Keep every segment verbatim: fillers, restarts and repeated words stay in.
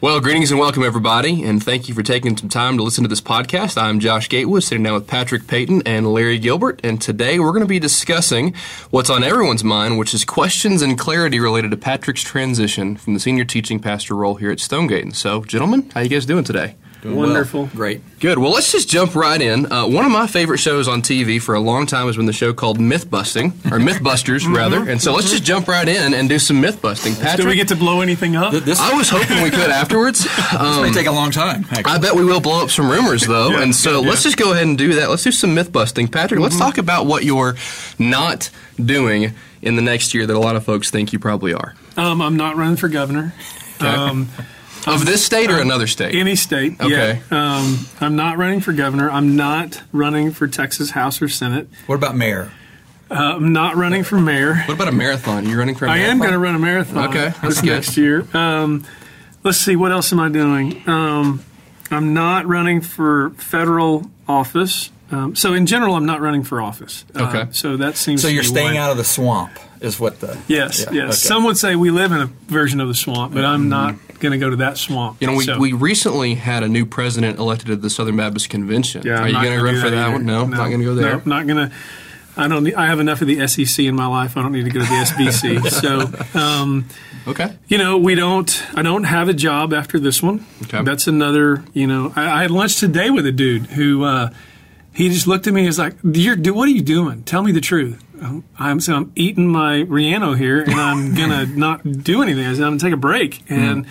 Well, greetings and welcome, everybody, and thank you for taking some time to listen to this podcast. I'm Josh Gatewood, sitting down with Patrick Payton and Larry Gilbert, and today we're going to be discussing what's on everyone's mind, which is questions and clarity related to Patrick's transition from the senior teaching pastor role here at Stonegate. And so, gentlemen, how you guys doing today? Doing Wonderful. Well. Great. Good. Well, let's just jump right in. Uh, one of my favorite shows on T V for a long time has been the show called Myth Busting, or Mythbusters, rather. And so let's just jump right in and do some myth busting. Patrick, Do we get to blow anything up? Th- This, I was hoping we could afterwards. this Um, may take a long time, actually. I bet we will blow up some rumors, though. Yeah, and so yeah, let's yeah. just go ahead and do that. Let's do some myth busting. Patrick, let's talk about what you're not doing in the next year that a lot of folks think you probably are. Um, I'm not running for governor. Um, Of this state or another state? any state. Okay. Yeah. Um, I'm not running for governor. I'm not running for Texas House or Senate. What about mayor? Uh, I'm not running for mayor. What about a marathon? You running for a I marathon? am going to run a marathon Okay, that's this good. next year. Um, let's see, what else am I doing? Um, I'm not running for federal office. Um, so in general, I'm not running for office. Uh, Okay. So that seems So to you're be staying one. out of the swamp, is what the... Yes, Yeah, yes. okay. Some would say we live in a version of the swamp, but I'm not going to go to that swamp. You know, we, So- we recently had a new president elected at the Southern Baptist Convention. Yeah, Are I'm you not going to gonna run do for that either. one? No, no not going to go there. No, not going to. I don't. Need, I have enough of the S E C in my life. I don't need to go to the S B C. So, um, Okay. you know, we don't. I don't have a job after this one. Okay. That's another. You know, I, I had lunch today with a dude who uh, he just looked at me. He's like, "You're, do what are you doing? Tell me the truth." Um, I'm so I'm eating my Riano here, and I'm gonna not do anything. I'm gonna take a break, and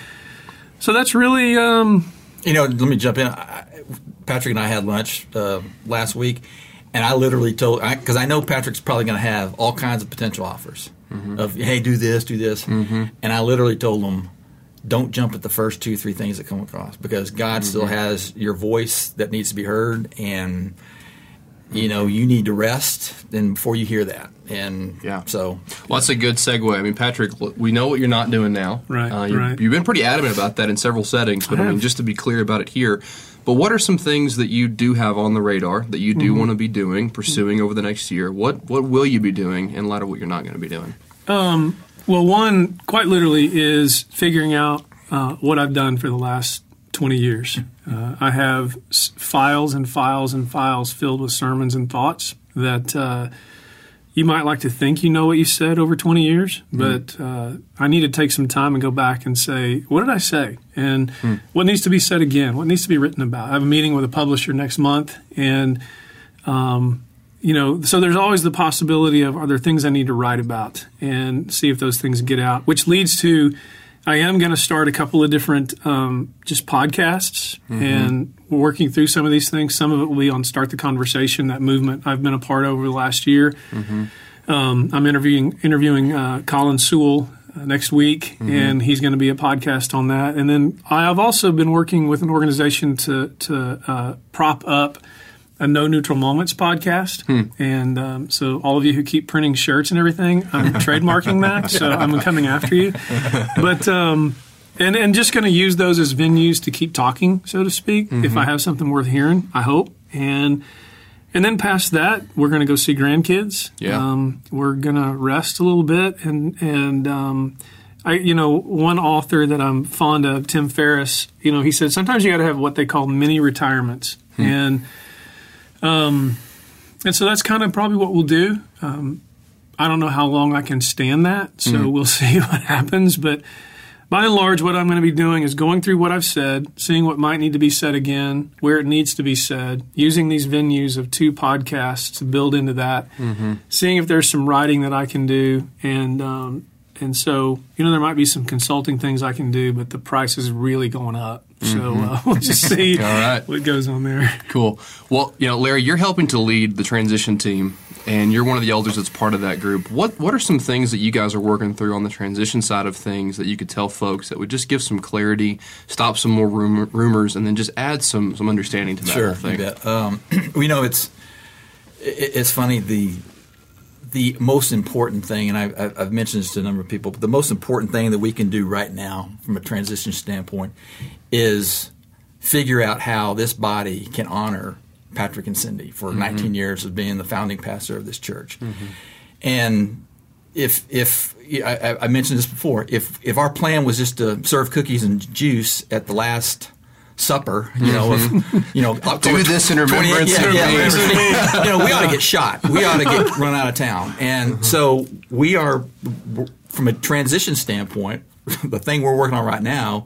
so that's really. Um, You know, let me jump in. I, Patrick and I had lunch uh, last week, and I literally told, because I, I know Patrick's probably going to have all kinds of potential offers of, hey, do this, do this. And I literally told him, don't jump at the first two, three things that come across, because God still has your voice that needs to be heard, and, you know, you need to rest and before you hear that. And Yeah. so... Well, that's a good segue. I mean, Patrick, we know what you're not doing now. Right, Uh, you, right. You've been pretty adamant about that in several settings, but I I, mean, have. just to be clear about it here, but what are some things that you do have on the radar that you do Mm-hmm. want to be doing, pursuing over the next year? What What will you be doing in light of what you're not going to be doing? Well, one, quite literally, is figuring out uh, what I've done for the last twenty years. Uh, I have s- files and files and files filled with sermons and thoughts that uh, you might like to think you know what you said over twenty years, but uh, I need to take some time and go back and say, what did I say? And what needs to be said again? What needs to be written about? I have a meeting with a publisher next month, and um, you know, so there's always the possibility of, are there things I need to write about, and see if those things get out, which leads to, I am going to start a couple of different um, just podcasts and working through some of these things. Some of it will be on Start the Conversation, that movement I've been a part of over the last year. Um, I'm interviewing interviewing uh, Colin Sewell uh, next week, and he's going to be a podcast on that. And then I have also been working with an organization to, to uh, prop up a No Neutral Moments podcast. And um, so all of you who keep printing shirts and everything, I'm trademarking that, so I'm coming after you. But um, and, and just going to use those as venues to keep talking, so to speak, if I have something worth hearing, I hope. And and then past that, we're going to go see grandkids. Yeah. Um, we're going to rest a little bit. And, and um, I, you know, one author that I'm fond of, Tim Ferriss, you know, he said sometimes you got to have what they call mini retirements. And Um, and so that's kind of probably what we'll do. Um, I don't know how long I can stand that, so we'll see what happens. But by and large, what I'm going to be doing is going through what I've said, seeing what might need to be said again, where it needs to be said, using these venues of two podcasts to build into that, seeing if there's some writing that I can do. And um, and so, you know, there might be some consulting things I can do, but the price is really going up. So uh, we'll just see All right. what goes on there. Cool. Well, you know, Larry, you're helping to lead the transition team, and you're one of the elders that's part of that group. What What are some things that you guys are working through on the transition side of things that you could tell folks that would just give some clarity, stop some more rumor, rumors, and then just add some some understanding to that Sure, whole thing? you bet. Um, we know it's it, it's funny. The the most important thing, and I, I've mentioned this to a number of people, but the most important thing that we can do right now from a transition standpoint is figure out how this body can honor Patrick and Cindy for mm-hmm. nineteen years of being the founding pastor of this church. Mm-hmm. And if if I, I mentioned this before, if if our plan was just to serve cookies and juice at the last supper, you know, mm-hmm. of, you know, do this in remembrance yeah, of yeah, me. You know, we ought to get shot. We ought to get run out of town. And mm-hmm. so we are, from a transition standpoint, the thing we're working on right now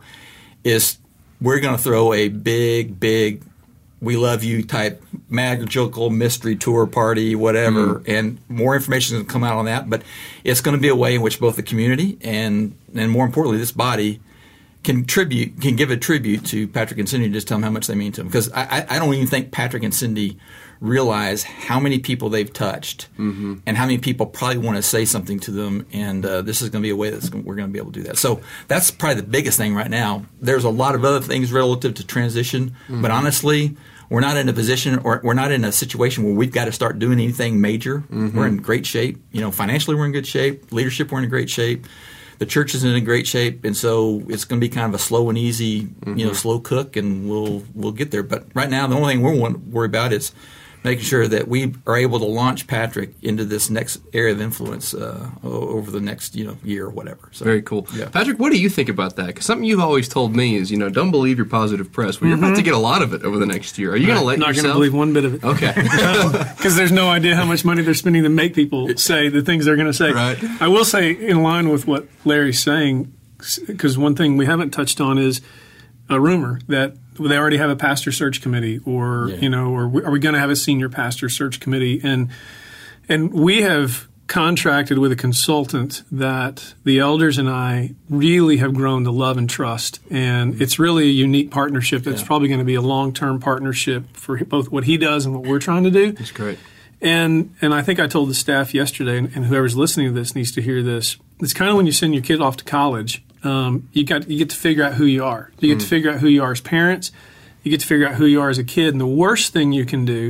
is we're going to throw a big, big, we love you type magical mystery tour party, whatever, mm. and more information is going to come out on that. But it's going to be a way in which both the community and, and more importantly, this body contribute, can give a tribute to Patrick and Cindy, just tell them how much they mean to them. Because I, I don't even think Patrick and Cindy realize how many people they've touched mm-hmm. and how many people probably want to say something to them. And uh, this is going to be a way that we're going to be able to do that. So that's probably the biggest thing right now. There's a lot of other things relative to transition, mm-hmm. but honestly, we're not in a position or we're not in a situation where we've got to start doing anything major. Mm-hmm. We're in great shape. You know, financially we're in good shape. Leadership we're in great shape. The church is in a great shape, and so it's going to be kind of a slow and easy, mm-hmm. you know, slow cook, and we'll we'll get there. But right now, the only thing we're worried about is making sure that we are able to launch Patrick into this next area of influence uh, over the next you know year or whatever. So, very cool. Yeah. Patrick, what do you think about that? Because something you've always told me is, you know, don't believe your positive press. Well, you're mm-hmm. about to get a lot of it over the next year. Are you going to let not yourself? Not going to believe one bit of it. Okay. Because there's no idea how much money they're spending to make people say the things they're going to say. Right. I will say, in line with what Larry's saying, because one thing we haven't touched on is a rumor that they already have a pastor search committee, or yeah. you know, or are we going to have a senior pastor search committee? And and we have contracted with a consultant that the elders and I really have grown to love and trust, and it's really a unique partnership. That's yeah. probably going to be a long-term partnership for both what he does and what we're trying to do. That's great. And and I think I told the staff yesterday, and, and whoever's listening to this needs to hear this. It's kind of when you send your kid off to college. Um, you got you get to figure out who you are. You get mm. to figure out who you are as parents. You get to figure out who you are as a kid. And the worst thing you can do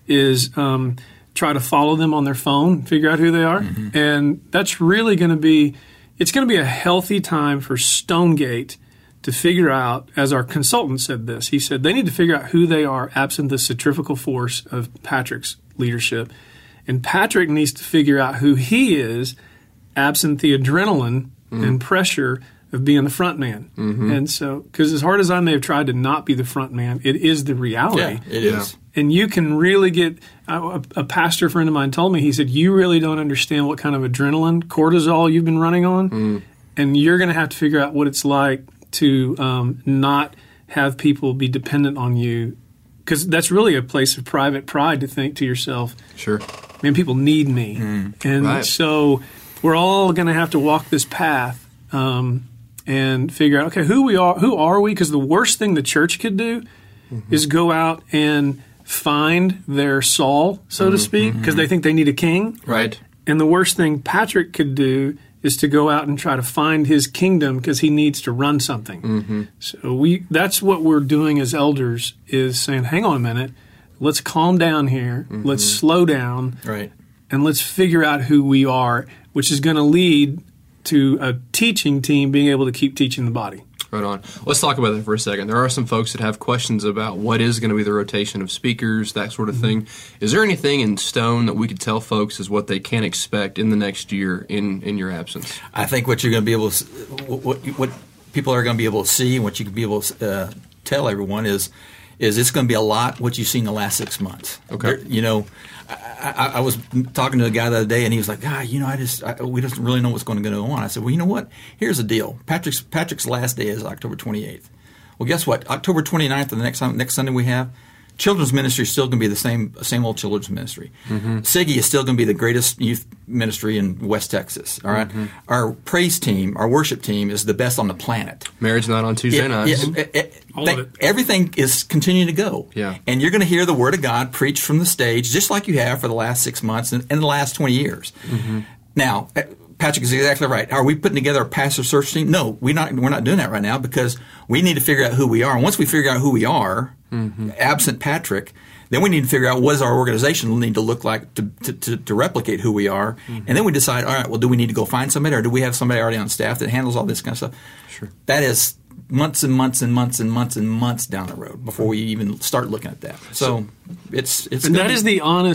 is um, try to follow them on their phone, figure out who they are. Mm-hmm. And that's really going to be – it's going to be a healthy time for Stonegate to figure out, as our consultant said this. He said they need to figure out who they are absent the centrifugal force of Patrick's leadership. And Patrick needs to figure out who he is absent the adrenaline mm. and pressure of being the front man. Mm-hmm. And so, because as hard as I may have tried to not be the front man, it is the reality. Yeah, it is. And you can really get, a, a pastor friend of mine told me, he said, you really don't understand what kind of adrenaline, cortisol you've been running on, mm. and you're going to have to figure out what it's like to um, not have people be dependent on you. Because that's really a place of private pride to think to yourself, sure, man, people need me. Mm. And right. so we're all going to have to walk this path um, and figure out, okay, who we are, who are we? Because the worst thing the church could do mm-hmm. is go out and find their Saul, so mm-hmm. to speak, because mm-hmm. they think they need a king. Right. And the worst thing Patrick could do is to go out and try to find his kingdom because he needs to run something. Mm-hmm. So we that's what we're doing as elders, is saying, hang on a minute, let's calm down here, mm-hmm. let's slow down, right, and let's figure out who we are, which is going to lead to a teaching team being able to keep teaching the body. Right on. Let's talk about that for a second. There are some folks that have questions about what is going to be the rotation of speakers, that sort of mm-hmm. thing. Is there anything in stone that we could tell folks is what they can expect in the next year in, in your absence? I think what you're going to be able to, what, what people are going to be able to see and what you can be able to uh, tell everyone is, is it's going to be a lot what you've seen the last six months. Okay. There, you know, I, I, I was talking to a guy the other day, and he was like, "God, you know, I just I, we just really know what's going to go on." I said, "Well, you know what? Here's the deal. Patrick's Patrick's last day is October twenty-eighth. Well, guess what? October twenty-ninth, the next next Sunday we have, children's ministry is still going to be the same same old children's ministry. Mm-hmm. Siggy is still going to be the greatest youth ministry in West Texas. All right, mm-hmm. Our praise team, our worship team, is the best on the planet. Marriage night on Tuesday yeah, nights. Yeah, it, it, they, everything is continuing to go. Yeah, and you're going to hear the Word of God preached from the stage, just like you have for the last six months and, and the last twenty years. Mm-hmm. Now, Patrick is exactly right. Are we putting together a pastor search team? No, we're not. We're not doing that right now because we need to figure out who we are. And once we figure out who we are, mm-hmm. absent Patrick, then we need to figure out what does our organization need to look like to to, to, to replicate who we are. Mm-hmm. And then we decide, all right, well, do we need to go find somebody, or do we have somebody already on staff that handles all this kind of stuff? Sure. That is months and months and months and months and months down the road before we even start looking at that. So, so it's it's and that be, is the honest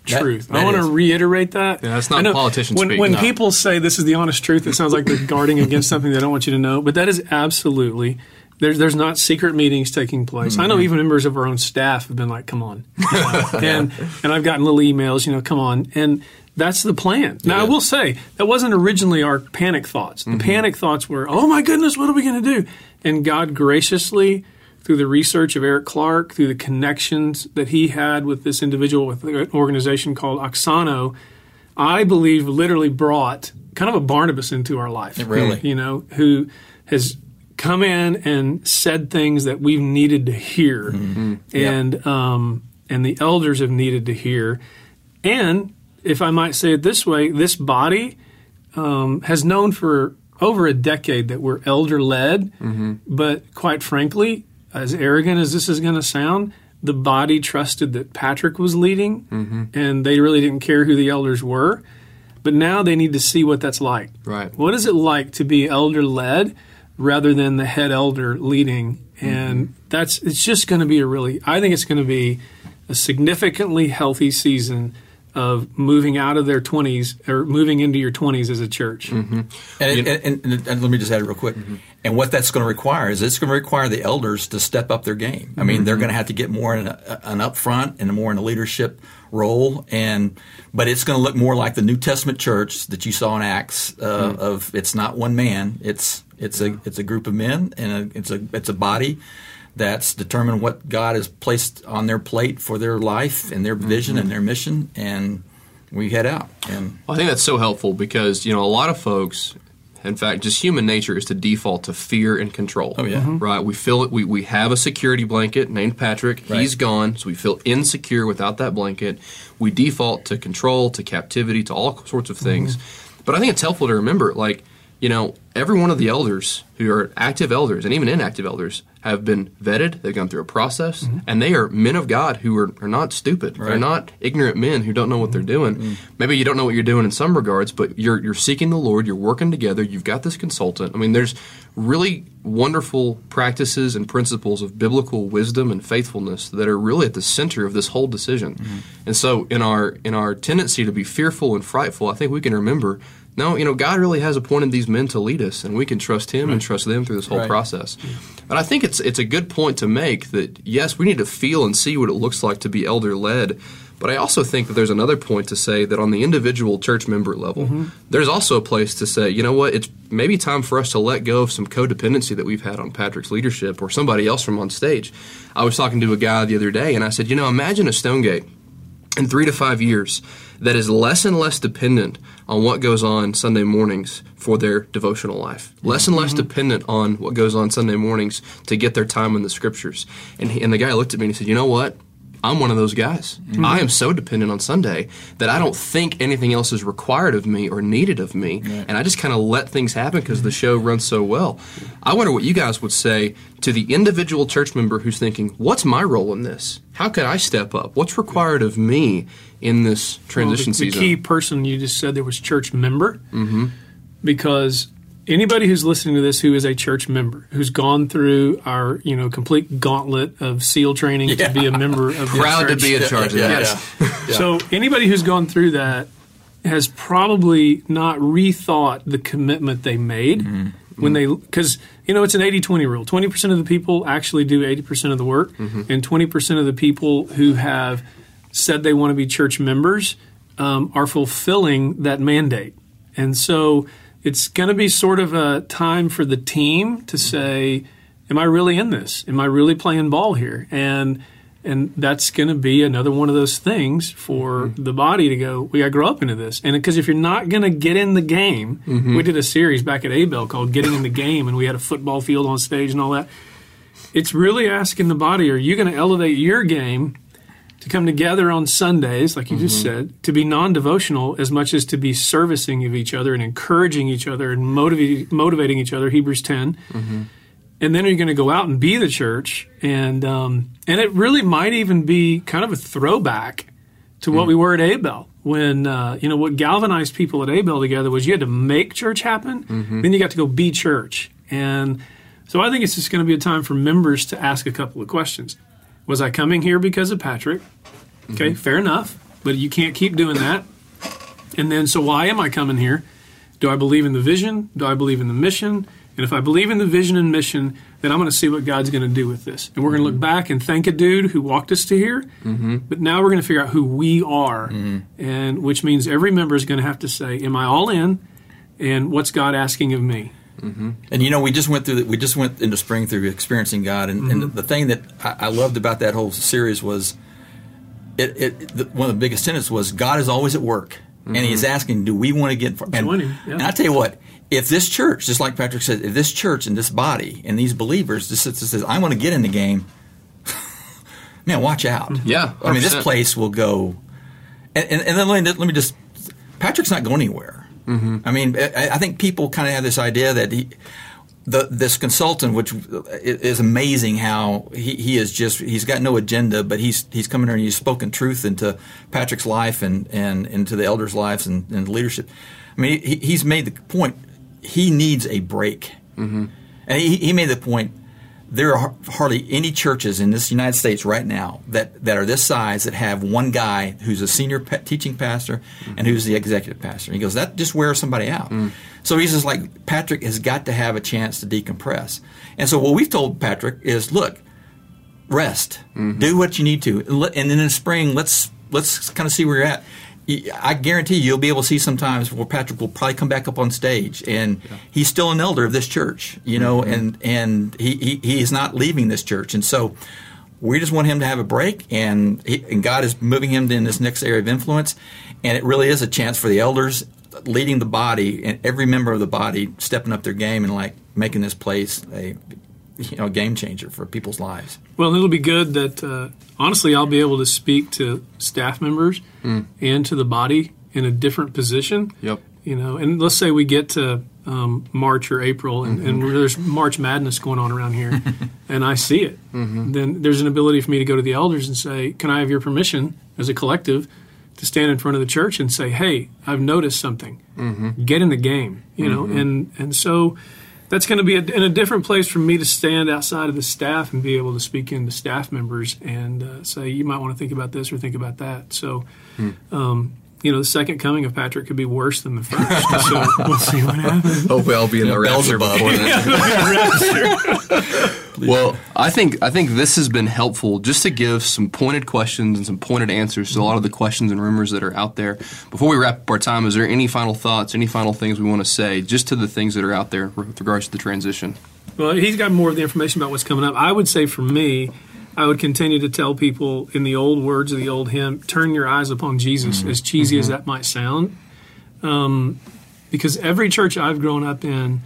That- truth. that I want is. to reiterate that. Yeah, that's not I know politician when, speak, When no. people say this is the honest truth, it sounds like they're guarding against something they don't want you to know. But that is absolutely. There's there's not secret meetings taking place. Mm-hmm. I know even members of our own staff have been like, "Come on," and and I've gotten little emails, you know, "Come on," and that's the plan. Now, I will say that wasn't originally our panic thoughts. The Mm-hmm. panic thoughts were, "Oh my goodness, what are we going to do?" And God graciously, through the research of Eric Clark, through the connections that he had with this individual with an organization called Oxano, I believe literally brought kind of a Barnabas into our life. Really? You know, who has come in and said things that we've needed to hear, and um, and the elders have needed to hear. And if I might say it this way, this body um, has known for over a decade that we're elder-led, but quite frankly, as arrogant as this is going to sound, the body trusted that Patrick was leading, and they really didn't care who the elders were. But now they need to see what that's like. Right. What is it like to be elder-led rather than the head elder leading? And that's it's just going to be a really, I think it's going to be a significantly healthy season of moving out of their twenties or moving into your twenties as a church. And, and, and, and, and let me just add real quick. And what that's going to require is it's going to require the elders to step up their game. I mean, they're going to have to get more in a, an upfront and more in a leadership role. And but it's going to look more like the New Testament church that you saw in Acts. Uh, Of it's not one man. It's it's a it's a group of men, and a, it's a it's a body that's determined what God has placed on their plate for their life and their vision and their mission, and we head out. And I think that's so helpful because, you know, a lot of folks, in fact, just human nature is to default to fear and control. Oh, yeah. Mhm. Right? We feel it. We, we have a security blanket named Patrick. Right. He's gone, so we feel insecure without that blanket. We default to control, to captivity, to all sorts of things. But I think it's helpful to remember, like, you know, every one of the elders who are active elders and even inactive elders have been vetted. They've gone through a process, and they are men of God who are, are not stupid. They're Right. not ignorant men who don't know what they're doing. Maybe you don't know what you're doing in some regards, but you're you're seeking the Lord. You're working together. You've got this consultant. I mean, there's really wonderful practices and principles of biblical wisdom and faithfulness that are really at the center of this whole decision. And so, in our in our tendency to be fearful and frightful, I think we can remember. No, you know, God really has appointed these men to lead us, and we can trust Him and trust them through this whole Right. process. But I think it's it's a good point to make that, yes, we need to feel and see what it looks like to be elder-led, but I also think that there's another point to say that on the individual church member level, there's also a place to say, you know what, it's maybe time for us to let go of some codependency that we've had on Patrick's leadership or somebody else from on stage. I was talking to a guy the other day, and I said, you know, imagine a Stonegate in three to five years that is less and less dependent on what goes on Sunday mornings for their devotional life, less and less dependent on what goes on Sunday mornings to get their time in the Scriptures. And, he, and the guy looked at me and he said, you know what? I'm one of those guys. I am so dependent on Sunday that I don't think anything else is required of me or needed of me, and I just kind of let things happen because the show runs so well. I wonder what you guys would say to the individual church member who's thinking, what's my role in this? How could I step up? What's required of me in this transition Well, the, the season? key person you just said there was church member, mm-hmm. because anybody who's listening to this who is a church member, who's gone through our you know complete gauntlet of SEAL training Yeah. to be a member of the Proud to church. be in charge of Yeah, that. yeah. So anybody who's gone through that has probably not rethought the commitment they made when they because you know it's an eighty twenty rule. twenty percent of the people actually do eighty percent of the work, and twenty percent of the people who have said they want to be church members um, are fulfilling that mandate. And so it's going to be sort of a time for the team to say, am I really in this? Am I really playing ball here? And and that's going to be another one of those things for the body to go, we got to grow up into this. And because if you're not going to get in the game, we did a series back at Abel called Getting in the Game, and we had a football field on stage and all that. It's really asking the body, are you going to elevate your game to come together on Sundays, like you just said, to be non-devotional as much as to be servicing of each other and encouraging each other and motivating, motivating each other, Hebrews ten. And then are you going to go out and be the church? And um, and it really might even be kind of a throwback to what we were at Abel. When, uh, you know, what galvanized people at Abel together was you had to make church happen, then you got to go be church. And so I think it's just going to be a time for members to ask a couple of questions. Was I coming here because of Patrick? Okay, fair enough. but you can't keep doing that. And then, so why am I coming here? Do I believe in the vision? Do I believe in the mission? And if I believe in the vision and mission, then I'm going to see what God's going to do with this. And we're going to look back and thank a dude who walked us to here. Mm-hmm. But now we're going to figure out who we are, mm-hmm. and which means every member is going to have to say, am I all in? And what's God asking of me? Mm-hmm. And you know, we just went through. The, we just went into spring through experiencing God, and, mm-hmm. and the, the thing that I, I loved about that whole series was, it. it the, one of the biggest tenets was God is always at work. Mm-hmm. And he's asking, do we want to get – and, yeah. and I tell you what, if this church, just like Patrick said, if this church and this body and these believers just sits and says, I want to get in the game, man, watch out. Yeah, one hundred percent. I mean, this place will go – and and then let me, let me just – Patrick's not going anywhere. Mm-hmm. I mean, I, I think people kind of have this idea that he – The, this consultant, which is amazing how he, he is just, he's got no agenda, but he's he's come in here and he's spoken truth into Patrick's life and, and into the elders' lives and, and leadership. I mean, he, he's made the point he needs a break. Mm-hmm. And he, he made the point there are hardly any churches in this United States right now that, that are this size that have one guy who's a senior pa- teaching pastor mm-hmm. and who's the executive pastor. And he goes, that just wears somebody out. Mm. So he's just like, Patrick has got to have a chance to decompress. And so what we've told Patrick is, look, rest, mm-hmm. do what you need to. And then in the spring, let's let's kind of see where you're at. I guarantee you, you'll be able to see sometimes where Patrick will probably come back up on stage, and yeah. he's still an elder of this church, you know, mm-hmm. and and he, he he is not leaving this church, and so we just want him to have a break, and he, and God is moving him in this next area of influence, and it really is a chance for the elders leading the body and every member of the body stepping up their game and like making this place a you know game changer for people's lives. Well, it'll be good that uh, honestly I'll be able to speak to staff members mm. and to the body in a different position. Yep. You know, and let's say we get to um, March or April, and, mm-hmm. and there's March Madness going on around here, and I see it. Mm-hmm. Then there's an ability for me to go to the elders and say, "Can I have your permission as a collective to stand in front of the church and say, hey, I've noticed something. Mm-hmm. Get in the game." You know, mm-hmm. and and so that's going to be a, in a different place for me to stand outside of the staff and be able to speak into staff members and uh, say, you might want to think about this or think about that. So, mm. um, you know, the second coming of Patrick could be worse than the first. So we'll see what happens. Hopefully I'll be in the rapture before that. Well, I think I think this has been helpful just to give some pointed questions and some pointed answers to a lot of the questions and rumors that are out there. Before we wrap up our time, is there any final thoughts, any final things we want to say just to the things that are out there with regards to the transition? Well, he's got more of the information about what's coming up. I would say for me, I would continue to tell people in the old words of the old hymn, turn your eyes upon Jesus, mm-hmm. as cheesy mm-hmm. as that might sound. Um, because every church I've grown up in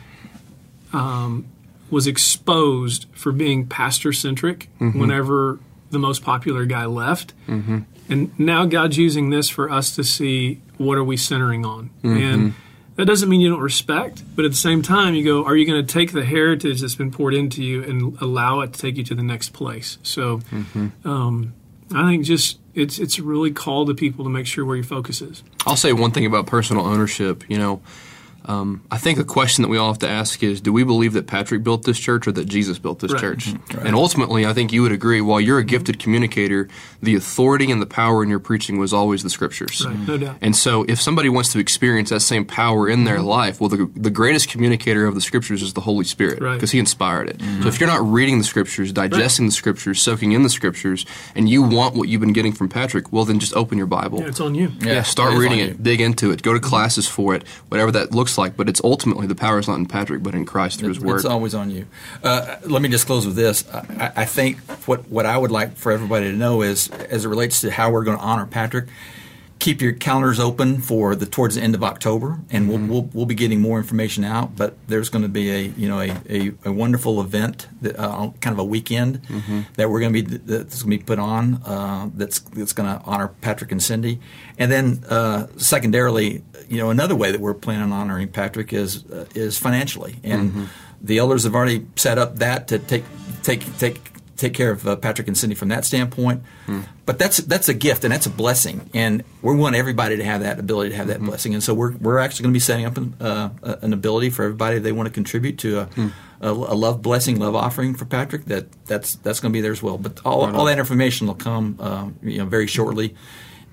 um, was exposed for being pastor-centric mm-hmm. whenever the most popular guy left. Mm-hmm. And now God's using this for us to see what are we centering on. Mm-hmm. And that doesn't mean you don't respect, but at the same time, you go, are you going to take the heritage that's been poured into you and allow it to take you to the next place? So mm-hmm. um, I think just it's it's a really call to people to make sure where your focus is. I'll say one thing about personal ownership. You know, um, I think a question that we all have to ask is, do we believe that Patrick built this church or that Jesus built this right. church? Right. And ultimately, I think you would agree, while you're a gifted communicator, the authority and the power in your preaching was always the Scriptures. Right. No doubt. And so if somebody wants to experience that same power in their mm-hmm. life, well, the, the greatest communicator of the Scriptures is the Holy Spirit because right. He inspired it. Mm-hmm. So if you're not reading the Scriptures, digesting right. the Scriptures, soaking in the Scriptures, and you want what you've been getting from Patrick, well, then just open your Bible. Yeah, it's on you. Yeah, yeah start reading it, you. dig into it, go to classes for it, whatever that looks like. But it's ultimately the power is not in Patrick, but in Christ through it, His Word. It's always on you. Uh, let me just close with this. I, I think what, what I would like for everybody to know is, as it relates to how we're going to honor Patrick, keep your calendars open for the towards the end of October, and we'll mm-hmm. we'll, we'll be getting more information out. But there's going to be a you know a, a, a wonderful event, that, uh, kind of a weekend mm-hmm. that we're going to be that's going to be put on. Uh, that's that's going to honor Patrick and Cindy, and then uh, secondarily, you know, another way that we're planning on honoring Patrick is uh, is financially, and mm-hmm. the elders have already set up that to take take take. take care of uh, Patrick and Cindy from that standpoint. Hmm. But that's that's a gift and that's a blessing, and we want everybody to have that ability to have that mm-hmm. blessing. And so we're we're actually going to be setting up an, uh, an ability for everybody if they want to contribute to a, hmm. a, a love blessing, love offering for Patrick. That that's that's going to be there as well. But all right all that information will come uh, you know very shortly.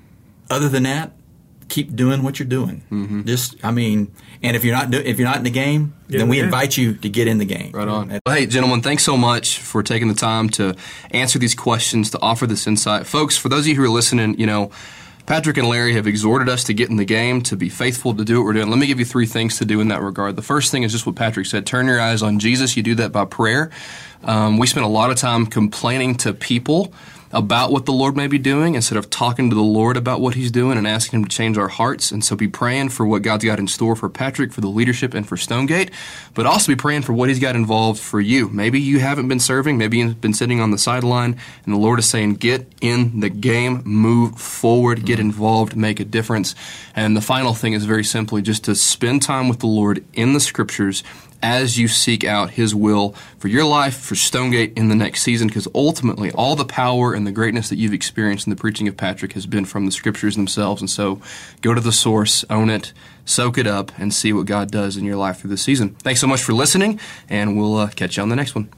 other than that, keep doing what you're doing. Mm-hmm. Just, I mean, and if you're not do, if you're not in the game, get then we game. invite you to get in the game. Right on. Well, hey, gentlemen, thanks so much for taking the time to answer these questions, to offer this insight, folks. For those of you who are listening, you know, Patrick and Larry have exhorted us to get in the game, to be faithful, to do what we're doing. Let me give you three things to do in that regard. The first thing is just what Patrick said. Turn your eyes on Jesus. You do that by prayer. Um, we spend a lot of time complaining to people about what the Lord may be doing instead of talking to the Lord about what He's doing and asking Him to change our hearts. And so be praying for what God's got in store for Patrick, for the leadership, and for Stonegate, but also be praying for what He's got involved for you. Maybe you haven't been serving. Maybe you've been sitting on the sideline, and the Lord is saying, get in the game, move forward, get involved, make a difference. And the final thing is very simply just to spend time with the Lord in the Scriptures as you seek out His will for your life, for Stonegate in the next season, because ultimately all the power and the greatness that you've experienced in the preaching of Patrick has been from the Scriptures themselves. And so go to the source, own it, soak it up, and see what God does in your life through this season. Thanks so much for listening, and we'll uh, catch you on the next one.